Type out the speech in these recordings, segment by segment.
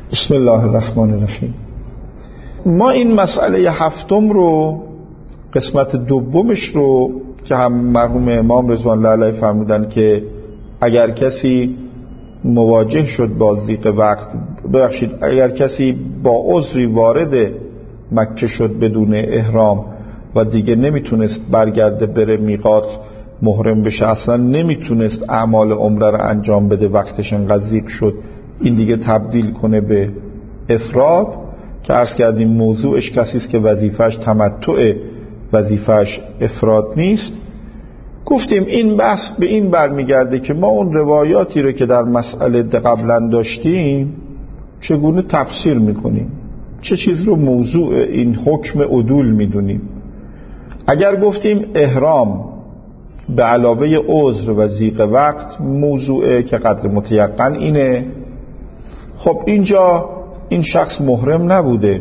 بسم الله الرحمن الرحیم. ما این مسئله هفتم رو، قسمت دومش رو که هم مرحوم امام رضوان الله علیه فرمودن که اگر کسی مواجه شد با ضیق وقت، اگر کسی با عذری وارد مکه شد بدون احرام و دیگه نمیتونست برگرده بره میقات محرم بشه، اصلا نمیتونست اعمال عمره رو انجام بده، وقتش انقدر ضیق شد این دیگه تبدیل کنه به افراد، که عرض کردیم موضوعش کسی است که وظیفه‌اش تمتع، وظیفه‌اش افراد نیست. گفتیم این بحث به این برمیگرده که ما اون روایاتی رو که در مسئله قبلا داشتیم چگونه تفسیر میکنیم، چه چیز رو موضوع این حکم عدول میدونیم. اگر گفتیم احرام به علاوه عذر و ضیق وقت موضوعه که قدر متیقن اینه، خب اینجا این شخص محرم نبوده،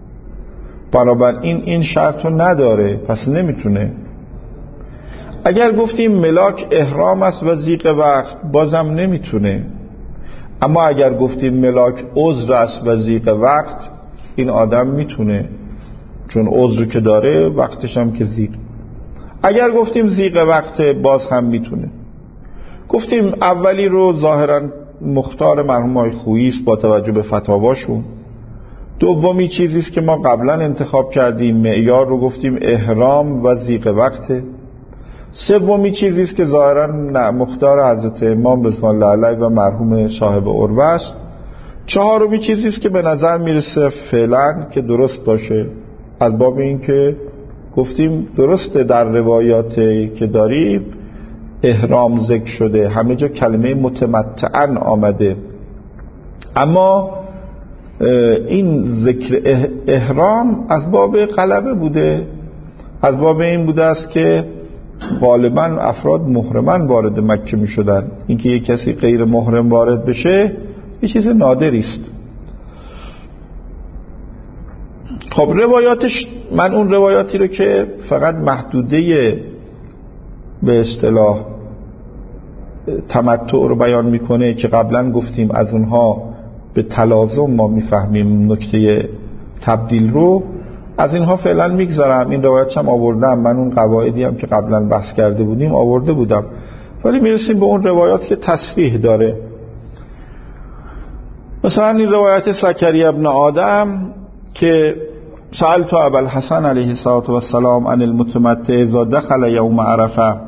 بنابراین این شرط رو نداره، پس نمیتونه. اگر گفتیم ملاک احرام است و ضیق وقت، بازم نمیتونه. اما اگر گفتیم ملاک عذر است و ضیق وقت، این آدم میتونه، چون عذر که داره وقتش هم که ضیق. اگر گفتیم ضیق وقت، باز هم میتونه. گفتیم اولی رو ظاهرا مختار مرحوم آقای خویی است با توجه به فتاواشون. دومی چیزی است که ما قبلا انتخاب کردیم، معیار رو گفتیم احرام و ضیق وقته. سومی چیزی است که ظاهرا مختار حضرت امام رضوان الله علیه و مرحوم صاحب عروه است. چهارمی چیزی است که به نظر میرسه فعلا که درست باشه، از باب این که گفتیم درسته در روایاتی که داریم احرام ذکر شده، همه جا کلمه متمتعن آمده، اما این ذکر احرام از باب غلبه بوده، از باب این بوده است که غالبا افراد محرمان وارد مکه می شدن. اینکه یک کسی غیر محرم وارد بشه یه چیز نادری است. خب روایاتش، من اون روایاتی رو که فقط محدوده به اصطلاح تمتع رو بیان میکنه که قبلا گفتیم از اونها به تلازم ما میفهمیم نکته تبدیل رو، از اینها فعلا میگذارم. این روایت هم آوردم، من اون قواعدی هم که قبلا بحث کرده بودیم آورده بودم، ولی میرسیم به اون روایات که تصریح داره. مثلا این روایت زکریا ابن آدم که سألت ابا الحسن علیه السلام عن المتمتع اذا دخل یوم عرفه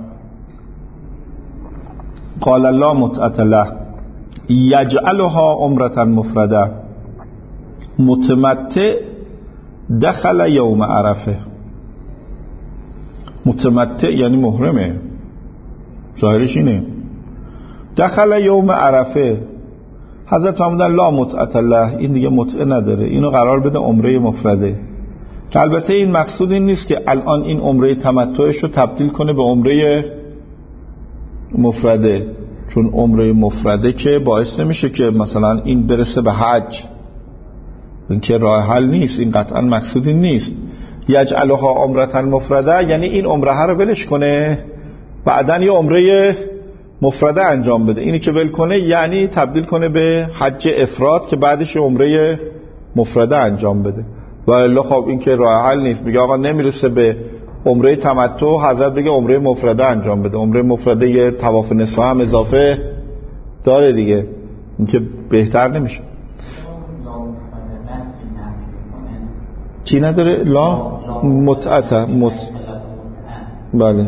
قال لا متعة له یجعلها عمرة مفرده. متمتع دخل یوم عرفه، متمتع یعنی محرمه، ظاهرش اینه. دخل یوم عرفه، حضرت فرمودن لا متعة له، این دیگه متعه نداره، اینو قرار بده عمره مفرده. که البته این مقصود این نیست که الان این عمره تمتعش رو تبدیل کنه به عمره مفرده، چون عمره مفرده که باعث نمیشه که مثلا این برسه به حج، این که راه حل نیست، این قطعا مقصود این نیست. یجعلها عمرة مفرده یعنی این عمره رو ولش کنه بعدن یه عمره مفرده انجام بده. اینی که ول کنه یعنی تبدیل کنه به حج افراد که بعدش عمره مفرده انجام بده. و الا خب این که راه حل نیست، میگه آقا نمیرسه به عمره تمتع، حضرت بگه عمره مفرده انجام بده. عمره مفرده یه طواف نسا هم اضافه داره دیگه، این که بهتر نمیشه. چی نداره؟ لا متعته بله.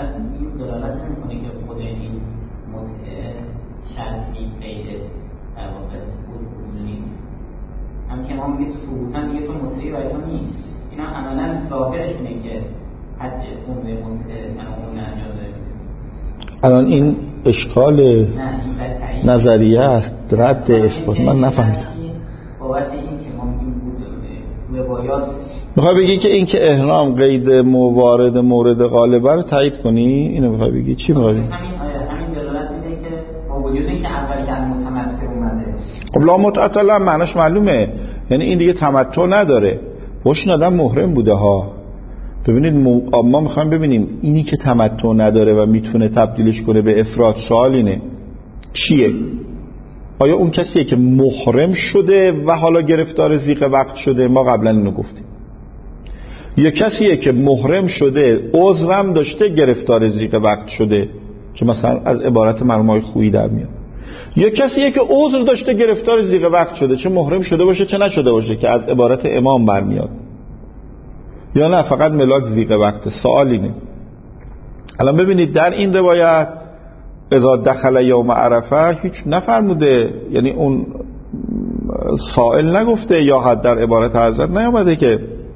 الان این اشکال نظریه است، رد اثبات. من نفهمیدم. میخوای بگی که این که احرام قید مورد غالبه رو تایید کنی؟ اینو میخوای بگی؟ چی میخوای بگی؟ همین دلالت میده که با وجود اینکه اولی که متمتع اومده، خب لا متعة له معناش معلومه، یعنی این دیگه تمتع نداره، باش این آدم محرم بوده ها. ببینید ما میخوایم ببینیم اینی که تمتع نداره و میتونه تبدیلش کنه به افراد، سوال اینه چیه؟ آیا اون کسیه که محرم شده و حالا گرفتار ضیق وقت شده؟ ما قبلا اینو گفتیم. یا کسیه که محرم شده عذرم داشته گرفتار ضیق وقت شده که مثلا از عبارت مرمای خویی در میاد. یا کسیه که عذر داشته گرفتار ضیق وقت شده، چه محرم شده باشه چه نشده باشه، که از عبارت امام برمیاد. یا نه فقط ملاک ضیق وقت؟ سوال اینه. الان ببینید در این روایت اذا دخل یوم عرفه هیچ نفرموده، یعنی اون سائل نگفته یا حد در عبارت حضرت نیامده که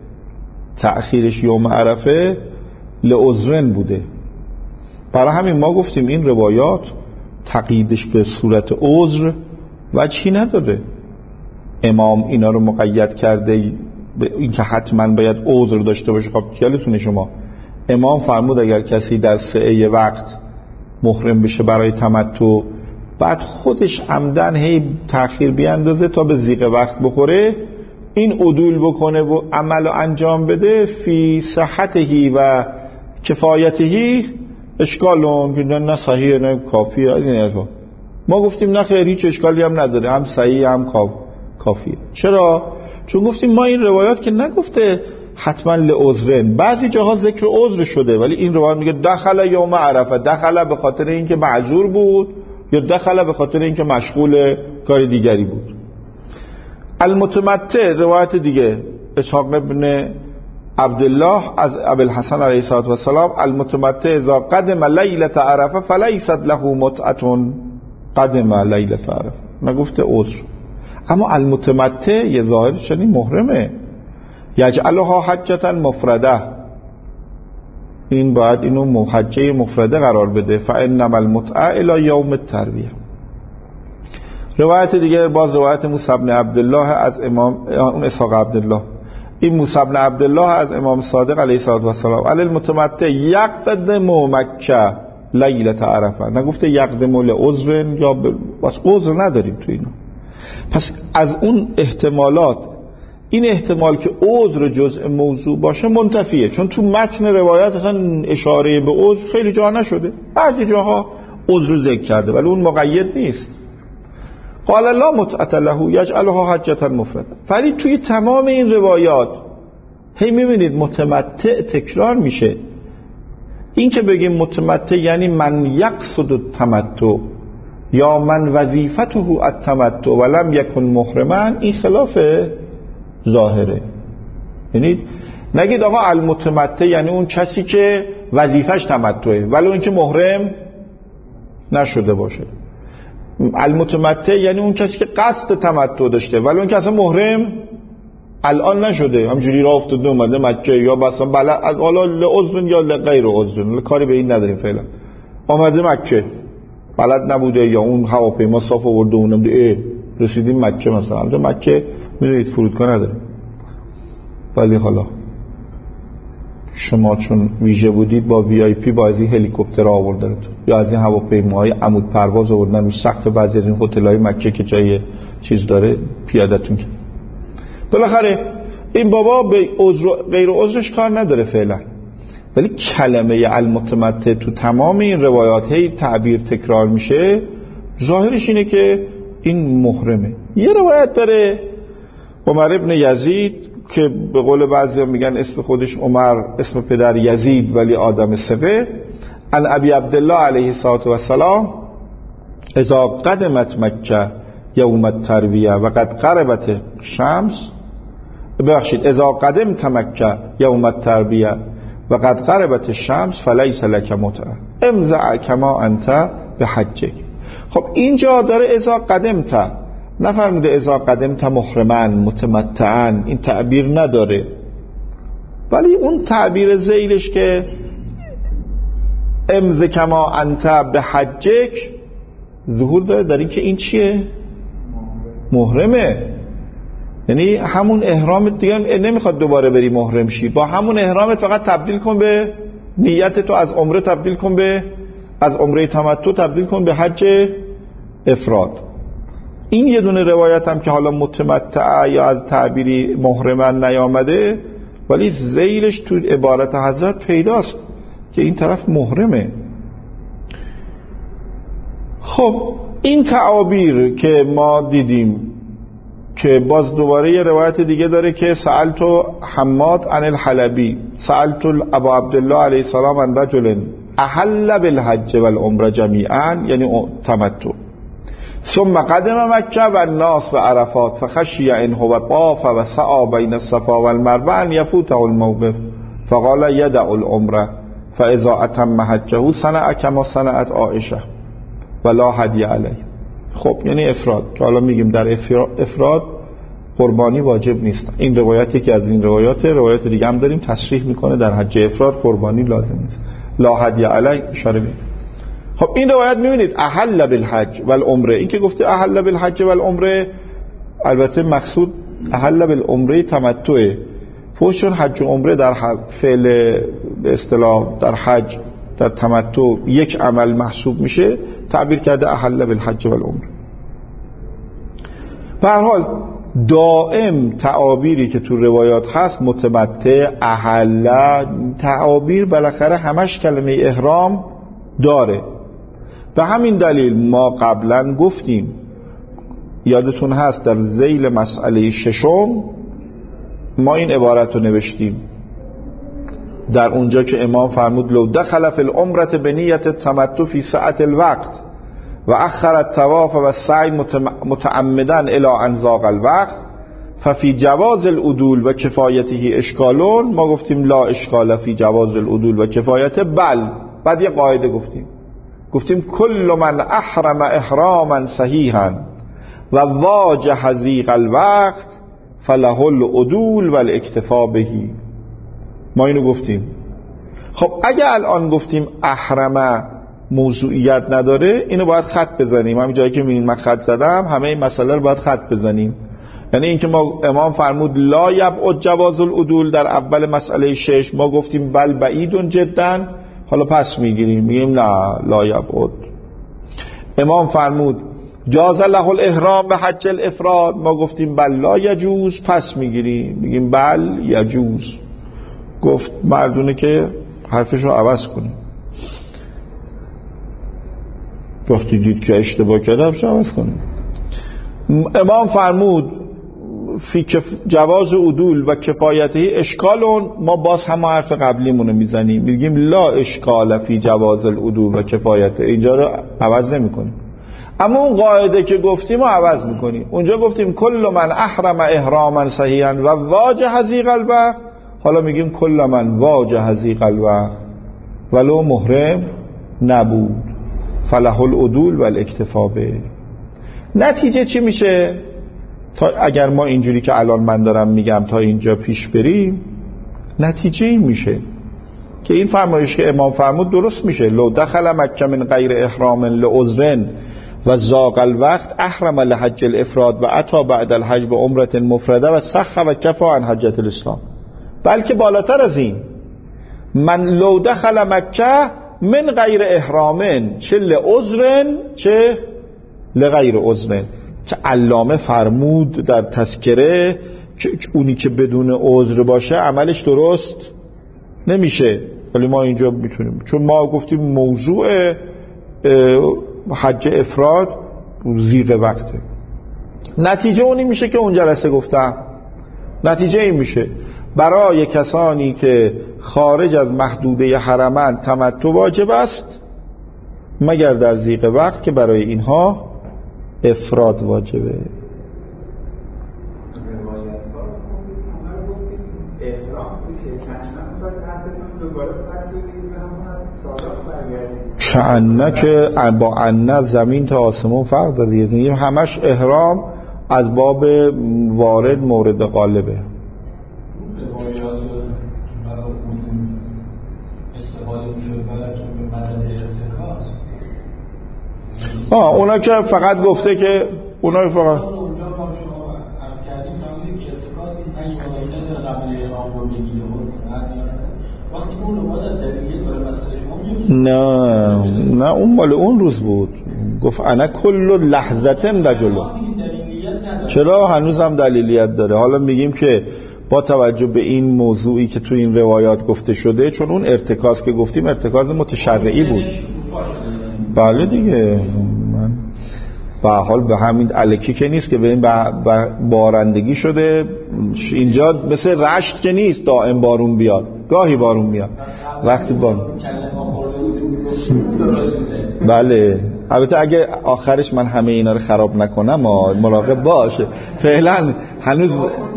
تأخیرش یوم عرفه لعذرن بوده. برای همین ما گفتیم این روایات تقییدش به صورت عذر وجهی نداره. امام اینا رو مقید کرده به اینکه حتما باید عذر داشته باشه. خب یادتونه شما امام فرمود اگر کسی در سعی وقت محرم بشه برای تمتع، بعد خودش عمدن هی تأخیر بیاندازه تا به ضیق وقت بخوره، این عدول بکنه و عمل انجام بده، فی صحتهی و کفایتهی اشکالون که نه صحیح نه کافیه. ما گفتیم نه خیر، هیچ اشکالی هم نداره، هم صحیح هم کافیه. چرا؟ چون گفتیم ما این روایات که نگفته حتما لعذرن، بعضی جاها ذکر عذر شده ولی این روایت میگه دخل یوم عرفه، دخل به خاطر اینکه معذور بود یا دخل به خاطر اینکه مشغول کار دیگری بود. المتمتع روایت دیگه اسحاق ابن عبدالله از ابوالحسن علیه السلام، المتمتع اذا قدم لیلة عرفه فلیست له متعة. قدم لیلة عرفه نگفته عذر، اما المتمتع یه ظاهرش یعنی محرمه. یجعلها حجة مفرده، این باید اینو حجه مفرده قرار بده. فانما المتعة الی یوم الترویه. روایت دیگه باز روایت موسی بن عبدالله از امام اسحاق عبدالله، این موسی بن عبدالله از امام صادق علیه السلام، علی المتمتع یقدم مکه لیلة عرفه، نگفته یقدم لعذر یا بس عذر نداریم تو اینو. پس از اون احتمالات این احتمال که عذر جزء موضوع باشه منتفیه، چون تو متن روایت اصلا اشاره به عذر خیلی جا نشده، بعضی جاها عذر ذکر کرده ولی اون مقید نیست. قال لا متعة له یجعلها حجة مفرده. ولی توی تمام این روایات هی میبینید متمتع تکرار میشه. این که بگیم متمتع یعنی من یقصد التمتع یا من وظیفته التمتع ولم یکن محرما، این خلاف ظاهره. یعنی نگید آقا المتمتع یعنی اون کسی که وظیفش تمتعه ولو اینکه محرم نشده باشه. المتمتع یعنی اون کسی که قصد تمتع داشته ولو اینکه اصلا محرم الان نشده، همجوری راه افتاده اومده مکه یا مثلا بلد از حالا لعذر یا لغیر عذر، کاری به این نداریم فعلا، آمده مکه بلد نبوده یا اون هواپیما صاف آورده اونم رسیدیم مکه مثلا. البته مکه میدونید فرودگاه نداره، ولی حالا شما چون ویژه بودید با وی آی پی با از این هلیکوپتر آوردن یا از این هواپیماهای عمود پرواز آوردن رو سقف بعضی از این هتل‌های مکه که جای چیز داره پیادتون کرد. بالاخره این بابا به عذر غیر عذرش کار نداره فعلا، ولی کلمه المتمتع تو تمام این روایات هی تعبیر تکرار میشه، ظاهرش اینه که این محرمه. یه روایت داره عمر ابن یزید که به قول بعضی میگن اسم خودش عمر، اسم پدر یزید ولی آدم ثقه، عن ابی عبدالله علیه السلام اذا قدمت مکه یوم الترویه و قد غربت شمس، ببخشید اذا قدمت مکه یوم الترویه و قد غربت الشمس فلیس لک متعه امضع کما انت به حجک. خب اینجا داره اذا قدمت، نفرموده اذا قدمت محرمن متمتعن، این تعبیر نداره، ولی اون تعبیر ذیلش که امضع کما انت به حجک ظهور داره در این که این چیه؟ محرمه. یعنی همون احرامت دیگه نمیخواد دوباره بری محرم شی، با همون احرامت فقط تبدیل کن به نیت تو، از عمره تبدیل کن به از عمره تمتع تبدیل کن به حج افراد. این یه دونه روایت هم که حالا متمتع یا از تعبیری محرمن نیامده ولی ذیلش تو عبارت حضرت پیداست که این طرف محرمه. خب این تعابیر که ما دیدیم که باز دوباره یه روایت دیگه داره که سألت حماد عن الحلبی سألت ابا عبدالله علیه السلام عن رجل احل بالحج والعمره جمیعا، یعنی تمتع، ثم قدم مکه و الناس به عرفات فخشی ان هو طاف و سعی بین الصفا والمروه ان یفوته الموقف فقال یدع العمره فاذا اتم حجه صنع کما صنعت عائشه ولا هدی علیه. خب یعنی افراد، که حالا میگیم در افراد قربانی واجب نیست. این روایت یکی از این روایات دیگه هم داریم تصریح میکنه در حج افراد قربانی لازم نیست. لا هدی علیه اشاره میکنه. خب این روایت میبینید احل بالحج والعمره، این که گفته احل بالحج والعمره، البته مقصود احل بالعمره تمتعه، چون حج و عمره در فعل به اصطلاح در حج در تمتع یک عمل محسوب میشه، تعبیر کرده احل بالحج والعمره. به هر حال دائم تعابیری که تو روایات هست متمتع، احل، تعابیر بالاخره همش کلمه احرام داره. به همین دلیل ما قبلا گفتیم، یادتون هست در ذیل مسئله ششم ما این عبارت رو نوشتیم در اونجا که امام فرمود لو دخل فی العمره بنیت التمتع فی ساعت الوقت و اخر الطواف و السعی متعمدا الی ان ضاق الوقت ففی جواز العدول و کفایته اشکالون. ما گفتیم لا اشکال فی جواز العدول و کفایته، بل بعد یه قاعده گفتیم کل من احرم احراما صحیحا و واجه ضیق الوقت فله العدول و الاکتفا بهی. ما اینو گفتیم. خب اگه الان گفتیم احرم موضوعیت نداره، اینو باید خط بزنیم. همین جایی که میبینید من خط زدم، همه این مسئله رو باید خط بزنیم. یعنی اینکه ما امام فرمود لا یبعد جواز العدول در اول مسئله 6، ما گفتیم بل بعید جدا، حالا پس میگیم نه لا یبعد. امام فرمود جاز له الاحرام به حج الافراد، ما گفتیم بل لا یجوز، پس میگیم بل یجوز. گفت مردونه که حرفش رو عوض کنیم. وقتی دید که اشتباه کرده حرفش رو عوض کنیم. امام فرمود فی جواز عدول و کفایته اشکالون، ما باز هم حرف قبلیمونو میزنیم، میگیم لا اشکال فی جواز العدول و کفایته، اینجا رو عوض نمی کنیم. اما اون قاعده که گفتیم رو عوض میکنیم. اونجا گفتیم کل من احرم احراما صحیحا و واجه ضیق الوقت، حالا میگیم کل من واجه ضیق الوقت ولو محرم نبود فله العدول و الاکتفا به. نتیجه چی میشه؟ تا اگر ما اینجوری که الان من دارم میگم تا اینجا پیش بریم، نتیجه این میشه که این فرمایش که امام فرمود درست میشه. لو دخل مکه من غیر احرام لعذر و ضاق الوقت احرم لحج الافراد و اتی بعد الحج به عمره مفرده و سخ و کفا عن حجة الاسلام. بلکه بالاتر از این، من لو دخل مکه من غیر احرامن چه لعذر چه لغیر عذر. که علامه فرمود در تذکره که اونی که بدون عذر باشه عملش درست نمیشه، ولی ما اینجا میتونیم، چون ما گفتیم موضوع حج افراد ضیق وقته. نتیجه اونی میشه که اون جلسه گفتم. نتیجه این میشه برای کسانی که خارج از محدوده حرمن تمتع واجب است مگر در ضیق وقت که برای اینها افراد واجبه. کعنه که با عنه زمین تا آسمون فرق داره، یعنی همش احرام از باب وارد مورد غالبه. اونا که فقط گفته که اونا فقط نه اون مال اون روز بود. گفت انا کل لحظتن رجل. چرا هنوز هم دلیلیت داره. حالا میگیم که با توجه به این موضوعی که تو این روایات گفته شده، چون اون ارتکاز که گفتیم ارتکاز متشرعی بود. بله دیگه، من به حال به همین الکی که نیست که به این بارندگی شده. اینجا مثل رشت که نیست دائم بارون بیاد، گاهی بارون میاد وقتی بارون. بله البته اگه آخرش من همه اینا رو خراب نکنم مراقب باشه. فعلا هنوز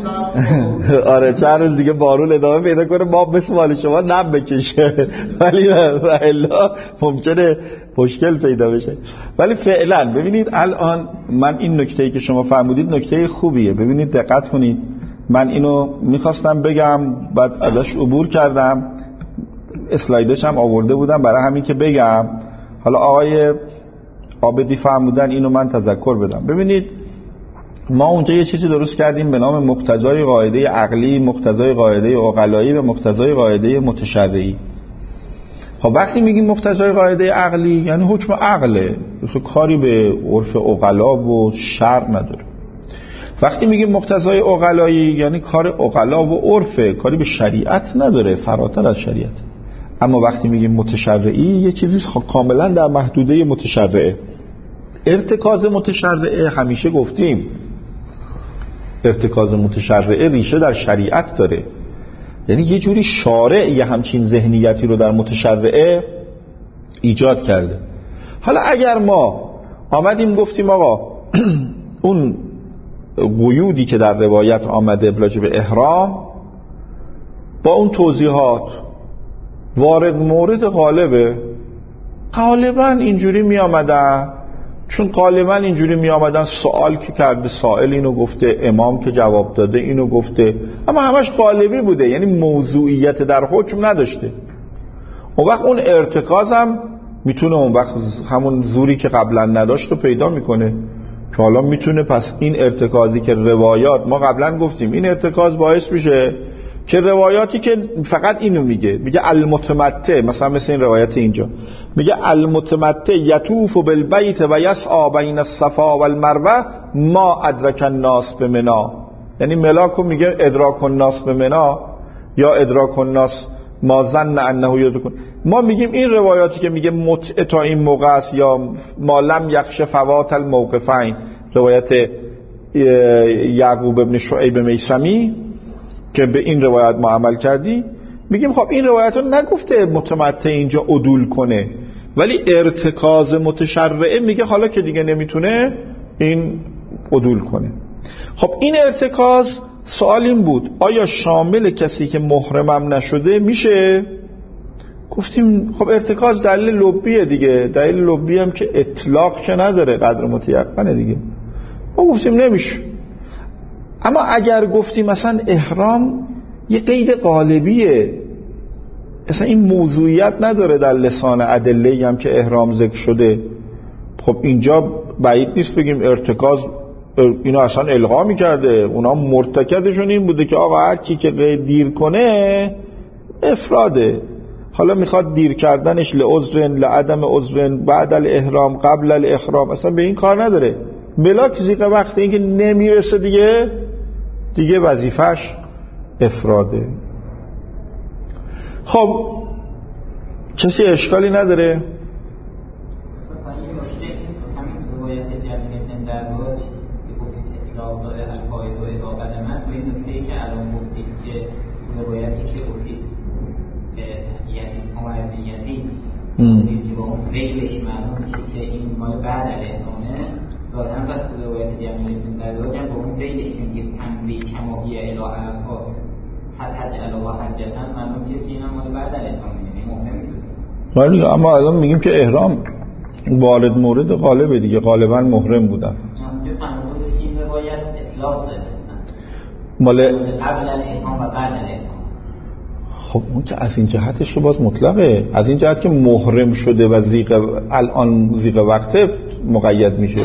آره چند روز دیگه بارون ادامه پیدا کنه ما مثل مال شما نم بکشه، ولی الا ممکنه مشکل پیدا بشه. ولی فعلا ببینید الان من این نکته‌ای که شما فرمودید نکته خوبیه. ببینید دقت کنید، من اینو میخواستم بگم بعد ازش عبور کردم، اسلایدش هم آورده بودم برای همین که بگم. حالا آقای عابدی فرمودن اینو من تذکر بدم. ببینید ما اونجا یه چیزی درست کردیم به نام مقتضای قاعده عقلی، مقتضای قاعده عقلایی و مقتضای قاعده متشرعی. خب وقتی میگیم مقتضای قاعده عقلی یعنی حکم عقله، کاری به عرف عقلا و شرع نداره. وقتی میگیم مقتضای عقلایی یعنی کار عقلا و عرفه، کاری به شریعت نداره، فراتر از شریعت. اما وقتی میگیم متشرعی یه چیزی کاملا در محدوده متشرعه. ارتکاز متشرعه همیشه گفتیم ارتکاز متشرعه ریشه در شریعت داره، یعنی یه جوری شارع یه همچین ذهنیتی رو در متشرعه ایجاد کرده. حالا اگر ما آمدیم گفتیم آقا اون قیودی که در روایت آمده راجع به احرام با اون توضیحات وارد مورد غالبه، غالبا اینجوری می آمدن، چون غالبا اینجوری می آمدن سوال که کرده سائل اینو گفته، امام که جواب داده اینو گفته، اما همش غالبی بوده، یعنی موضوعیت در حکم نداشته. اون وقت اون ارتکاز هم میتونه اون وقت همون زوری که قبلا نداشت رو پیدا میکنه که حالا میتونه پس این ارتکازی که روایات، ما قبلا گفتیم این ارتکاز باعث میشه که روایاتی که فقط اینو میگه المتمتع، مثلا مثل این روایت اینجا میگه المتمتع یطوف بالبیت و یسعی بین الصفا والمروه ما ادرک الناس بمنا، یعنی ملاکو میگه ادراک الناس بمنا یا ادراک الناس ما ظن انه یدرکون. ما میگیم این روایاتی که میگه متع تا این موقع است یا ما لم یخش فوات الموقفین، روایت یعقوب ابن شعیب میثمی که به این روایت ما عمل کردی، میگیم خب این روایت رو نگفته متمتع اینجا عدول کنه، ولی ارتکاز متشرعه میگه حالا که دیگه نمیتونه این عدول کنه. خب این ارتکاز سوال این بود آیا شامل کسی که محرمم نشده میشه؟ گفتیم خب ارتکاز دلیل لبیه دیگه، دلیل لبی هم که اطلاق که نداره، قدر متیقنه دیگه. ما گفتیم نمیشه. اما اگر گفتیم مثلا احرام یه قید قالبیه، اصلا این موضوعیت نداره در لسان ادله هم که احرام ذکر شده، خب اینجا بعید نیست بگیم ارتکاز اینو اصلا الغا میکرده، اونا مرتکزشون این بوده که آقا هر کی که قید دیر کنه افراده، حالا میخواد دیر کردنش لعذر لعدم عذر بعد الاحرام قبل الاحرام اصلا به این کار نداره، بلاک زیق وقت اینکه نمیرسه دیگه وظیفش افراده. خب کسی اشکالی نداره؟ که با اون فعلش معلوم میشه که این مال بعد الاحرامه، ظاهرا پس روایت جمیعتون در واقع با اون فعلش میگه تنبیه کماهی الی عرفات حج علی حجتن، معلوم میشه که اینا مال بعد الاحرامه، یعنی محرم شده. اما الان میگیم که احرام وارد مورد غالبه دیگه، غالبا محرم بودن. چون فرمود این روایت اطلاق داره مال قبل الاحرام و بعد الاحرام. خب اون که از این جهتش که باز مطلقه، از این جهت که محرم شده و الان زیغ وقت مقید میشه.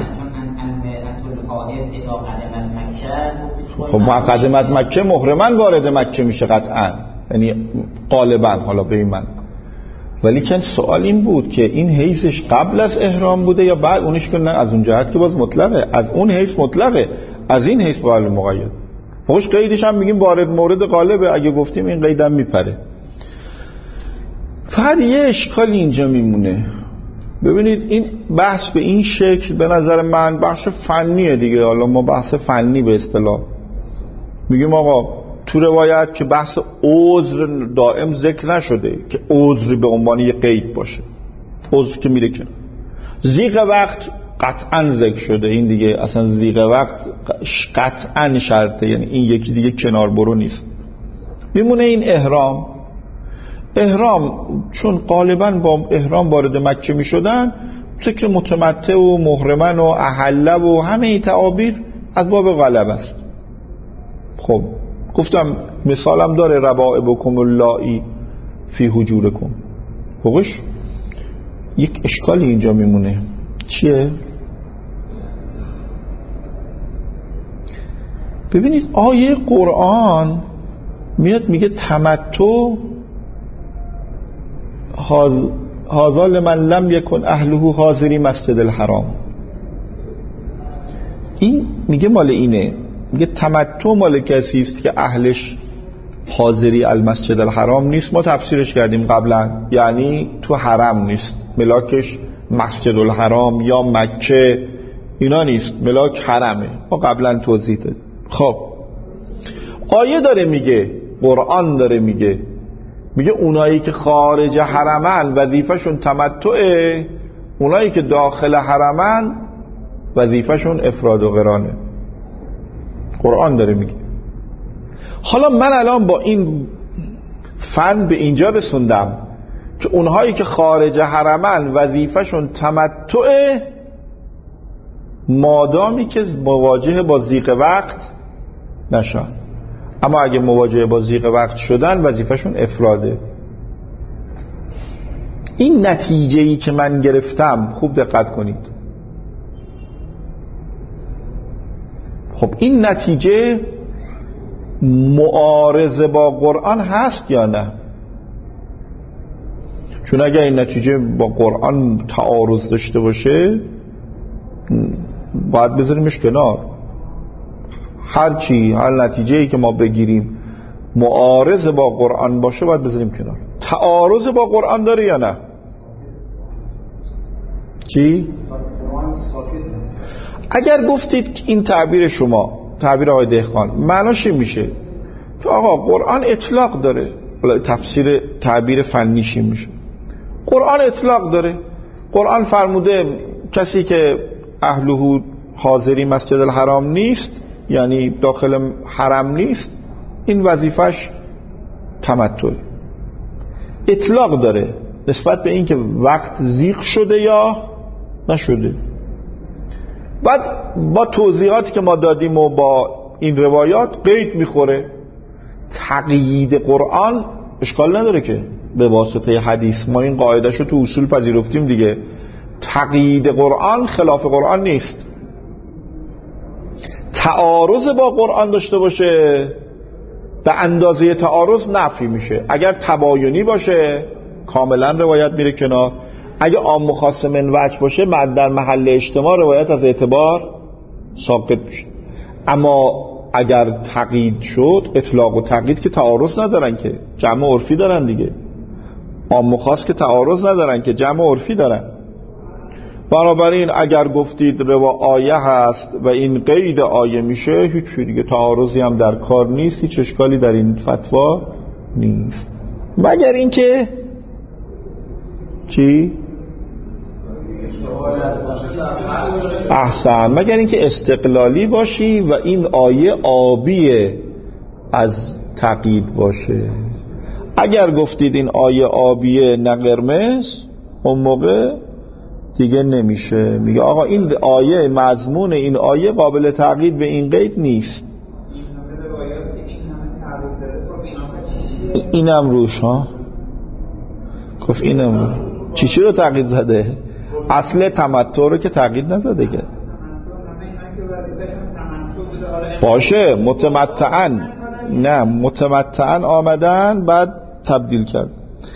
خب قدمت مکه محرمن وارد مکه میشه قطعا، یعنی غالبا حالا به این من. ولی که سوال این بود که این حیثش قبل از احرام بوده یا بعد، اونش که نه، از اون جهت که باز مطلقه، از اون حیث مطلقه، از این حیث باید مقید. خوش قیدش هم میگیم وارد مورد غالبه، اگه گفتیم این قیدم میپره. فقط یه اشکالی اینجا میمونه، ببینید این بحث به این شکل به نظر من بحث فنیه دیگه. حالا ما بحث فنی به اصطلاح میگیم آقا تو روایت که بحث عذر دائم ذکر نشده که عذر به عنوان یه قید باشه، عذر که میره که ضیق وقت قطعا ذکر شده. این دیگه اصلا ضیق وقت قطعا شرطه، یعنی این یکی دیگه کنار برو نیست. میمونه این احرام چون غالبا با احرام وارد مکه میشدن، ذکر متمتع و محرمن و احله و همه این تعابیر از باب غلب است. خب گفتم مثالم داره ربائبکم اللائی فی حجورکم. فوقش یک اشکالی اینجا میمونه. چیه؟ ببینید آیه قرآن میاد میگه تمتع هذا لمن لم یکن اهله حاضری مسجد الحرام. این میگه مال اینه، میگه تمتع مال کسی است که اهلش حاضری المسجد الحرام نیست. ما تفسیرش کردیم قبلا، یعنی تو حرم نیست، ملاکش مسجد الحرام یا مکه اینا نیست، ملاک حرمه. ما قبلا توضیح دادیم. خب آیه داره میگه، قرآن داره میگه اونایی که خارج حرمن وظیفه‌شون تمتعه، اونایی که داخل حرمن وظیفه‌شون افراد و قرانه. قرآن داره میگه. حالا من الان با این فن به اینجا رسوندم که اونهایی که خارج حرمن وظیفه‌شون تمتعه، مادامی که مواجه با ضیق وقت نشن. اما اگه مواجه با ضیق وقت شدن وظیفه‌شون افراده. این نتیجه‌ای که من گرفتم خوب دقت کنید. خب این نتیجه معارضه با قرآن هست یا نه؟ چون اگر این نتیجه با قرآن تعارض داشته باشه باید بذاریمش کنار. هر نتیجه‌ای که ما بگیریم معارض با قرآن باشه باید بذاریم کنار. تعارض با قرآن داره یا نه؟ چی؟ اگر گفتید این تعبیر شما، تعبیر آقای دهقان، معناش میشه که آقا قرآن اطلاق داره. تفسیر تعبیر فنیش میشه قرآن اطلاق داره. قرآن فرموده کسی که اهله حاضری مسجد الحرام نیست، یعنی داخل حرم نیست، این وظیفش تمتع. اطلاق داره نسبت به این که وقت ضیق شده یا نشده. بعد با توضیحاتی که ما دادیم و با این روایات قید میخوره. تقیید قرآن اشکال نداره که به واسطه حدیث. ما این قاعده‌شو تو اصول پذیرفتیم دیگه. تقیید قرآن خلاف قرآن نیست. تعارض با قرآن داشته باشه به اندازه تعارض نفی میشه. اگر تباینی باشه کاملا روایت میره کنار. اگه عام و خاص من وجه باشه در محل اجتماع روایت از اعتبار ساقط میشه. اما اگر تقیید شد، اطلاق و تقیید که تعارض ندارن که جمع عرفی دارن دیگه. عام و خاص که تعارض ندارن که جمع عرفی دارن. بنابراین اگر گفتید آیه هست و این قید آیه میشه، هیچ دیگه تعارضی هم در کار نیست، هیچ اشکالی در این فتوا نیست. مگر اینکه چی؟ احسن، مگر اینکه استقلالی باشی و این آیه آبیه از تقیید باشه. اگر گفتید این آیه آبیه نه قرمز، اون موقع دیگه نمیشه. میگه آقا این آیه، مضمون این آیه قابل تقیید به این قید نیست. اینم روش ها گفت اینم روش. چی رو تقیید زده؟ اصل تمتع رو که تقیید نزده که. باشه متمتعن، نه متمتعن آمدن بعد تبدیل کرد.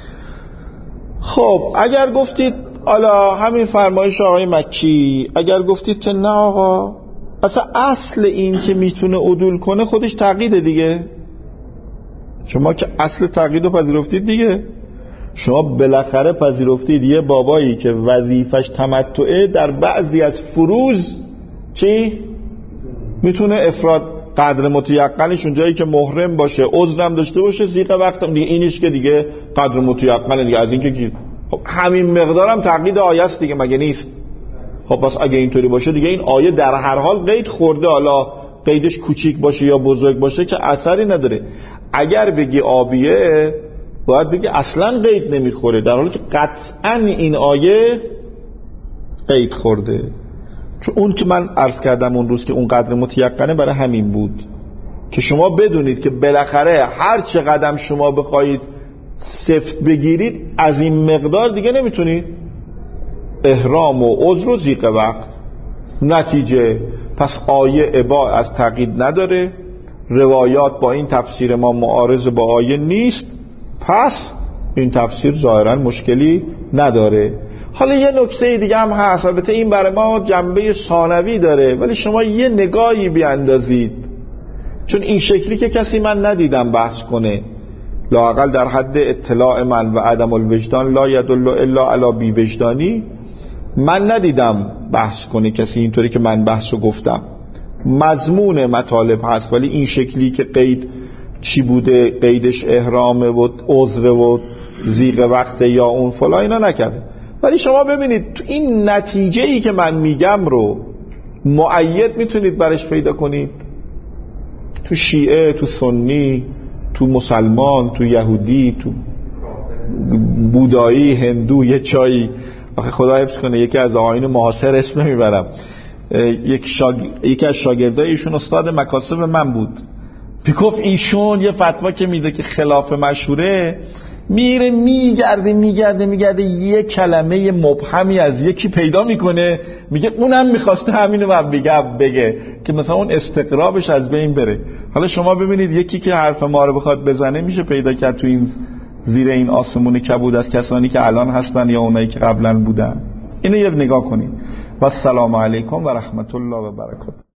خب اگر گفتید حالا همین فرمایش آقای مکی، اگر گفتید که نه آقا اصلا اصل این که میتونه عدول کنه خودش تقییده دیگه، شما که اصل تقیید رو پذیرفتید دیگه، شما بالاخره پذیرفتید یه بابایی که وظیفش تمتعه در بعضی از فروض چی؟ میتونه افراد قدر متیقنش اونجایی که محرم باشه، عذرم داشته باشه، زیغ وقتم دیگه اینیش که دیگه قدر متیقنه دیگه. از این که خب همین مقدارم تقیید آیه است دیگه، مگه نیست؟ خب پس اگه اینطوری باشه دیگه این آیه در هر حال قید خورده، حالا قیدش کوچیک باشه یا بزرگ باشه که اثری نداره. اگر بگی آبیه باید بگی اصلا قید نمیخوره، در حالی که قطعا این آیه قید خورده. چون اون که من عرض کردم اون روز که اون قدر متیقنه برای همین بود که شما بدونید که بالاخره هر چه قدم شما بخواید سفت بگیرید از این مقدار دیگه نمیتونید، احرام و عذر و ضیق وقت. نتیجه پس آیه اباء از تقیید نداره، روایات با این تفسیر ما معارض با آیه نیست، پس این تفسیر ظاهرا مشکلی نداره. حالا یه نکته دیگه هم هست، البته این برای ما جنبه ثانوی داره، ولی شما یه نگاهی بیاندازید، چون این شکلی که کسی من ندیدم بحث کنه، لااقل در حد اطلاع من و عدم الوجدان لا یدل الا علی بی وجدانی، من ندیدم بحث کنه کسی اینطوری که من بحثو گفتم. مضمون مطالب هست ولی این شکلی که قید چی بوده، قیدش احرامه و عذر و ضیق وقت یا اون فلا، اینا نکرده. ولی شما ببینید تو این نتیجه‌ای که من میگم رو مؤید میتونید برش پیدا کنید تو شیعه، تو سنی، تو مسلمان، تو یهودی، تو بودایی، هندو. یه چایی آخه خدا حفظ کنه یکی از آیین معاصر اسم نمیبرم، یکی از شاگردای ایشون استاد مکاسب من بود، میگفت ایشون یه فتوا که میده که خلاف مشهوره، میره میگرده یه کلمه مبهمی از یکی پیدا میکنه، میگه اونم میخواسته همینو من بگه که مثلا اون استقرابش از بین بره. حالا شما ببینید یکی که حرف ما رو بخواد بزنه میشه پیدا کرد تو این زیر این آسمون کبود از کسانی که الان هستن یا اونایی که قبلا بودن. اینو یه نگاه کنید. و السلام علیکم و رحمت الله و برکاته.